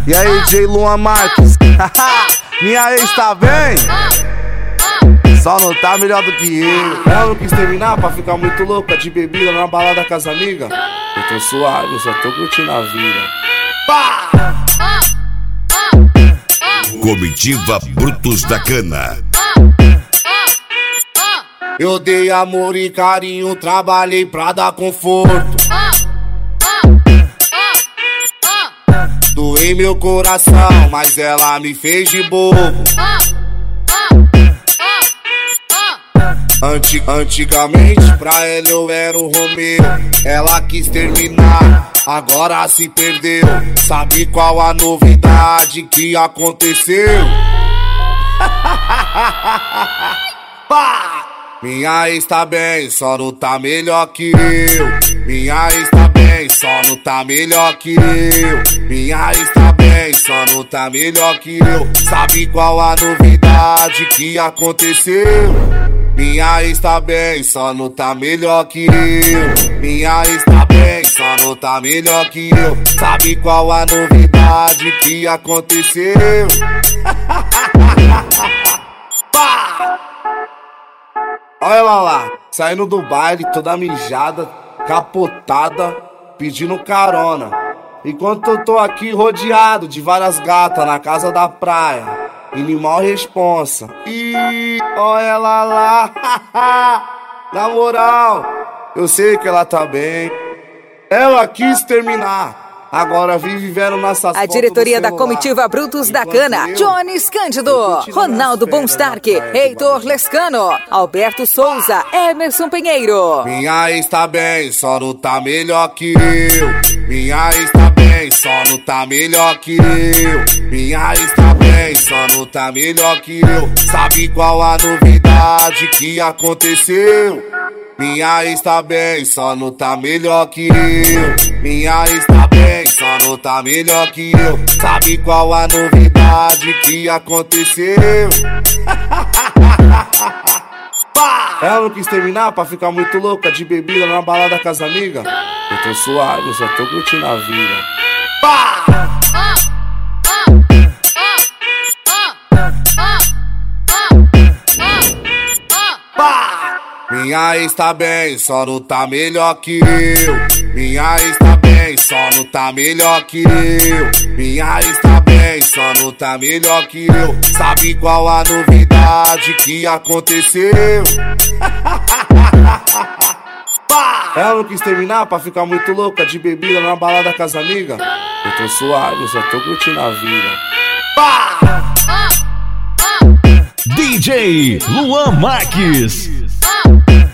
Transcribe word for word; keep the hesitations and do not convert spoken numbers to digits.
E aí, D J Luan Marques? Minha ex tá bem? Só não tá melhor do que eu. Ela não quis terminar pra ficar muito louca de bebida na balada com as amigas. Eu tô suave, eu só tô curtindo a vida. Pá! Comitiva Brutos da Cana. Eu dei amor e carinho, trabalhei pra dar conforto. Doei meu coração, mas ela me fez de bobo. Antig Antigamente pra ela eu era o Romeu. Ela quis terminar, agora se perdeu. Sabe qual a novidade que aconteceu? Minha ex tá bem, só não tá melhor que eu. Minha ex tá bem, só não tá melhor que eu. Minha ex tá bem, só não tá melhor que eu. Sabe qual a novidade que aconteceu? Minha ex tá bem, só não tá melhor que eu. Minha ex tá bem, só não tá melhor que eu. Sabe qual a novidade que aconteceu? Olha ela lá, saindo do baile, toda mijada, capotada, pedindo carona. Enquanto eu tô aqui rodeado de várias gatas na casa da praia, animal responsa. Ih, olha ela lá, na moral, eu sei que ela tá bem. Ela quis terminar, agora vive vivendo nessas A diretoria da comitiva Brutos da Cana: Jones Cândido, Ronaldo Bonstark, Heitor Lescano, Alberto Souza, Emerson Pinheiro. Minha ex tá bem, só não tá melhor que eu. Minha ex tá bem, só não tá melhor que eu. Minha ex tá bem, só não tá melhor que eu. Sabe qual a novidade que aconteceu? Minha ex tá bem, só não tá melhor que eu. Minha ex tá bem, só não tá melhor que eu. Sabe qual a novidade que aconteceu? Ela não quis terminar pra ficar muito louca de bebida na balada com as amigas. Eu tô suave, eu só tô curtindo a vida. Pá! Minha ex tá bem, só não tá melhor que eu. Minha ex tá bem, só não tá melhor que eu. Minha ex tá bem, só não tá melhor que eu. Sabe qual a novidade que aconteceu? Ela não quis terminar pra ficar muito louca de bebida na balada com as amigas. Eu tô suave, eu só tô curtindo a vida. D J Luan Marques.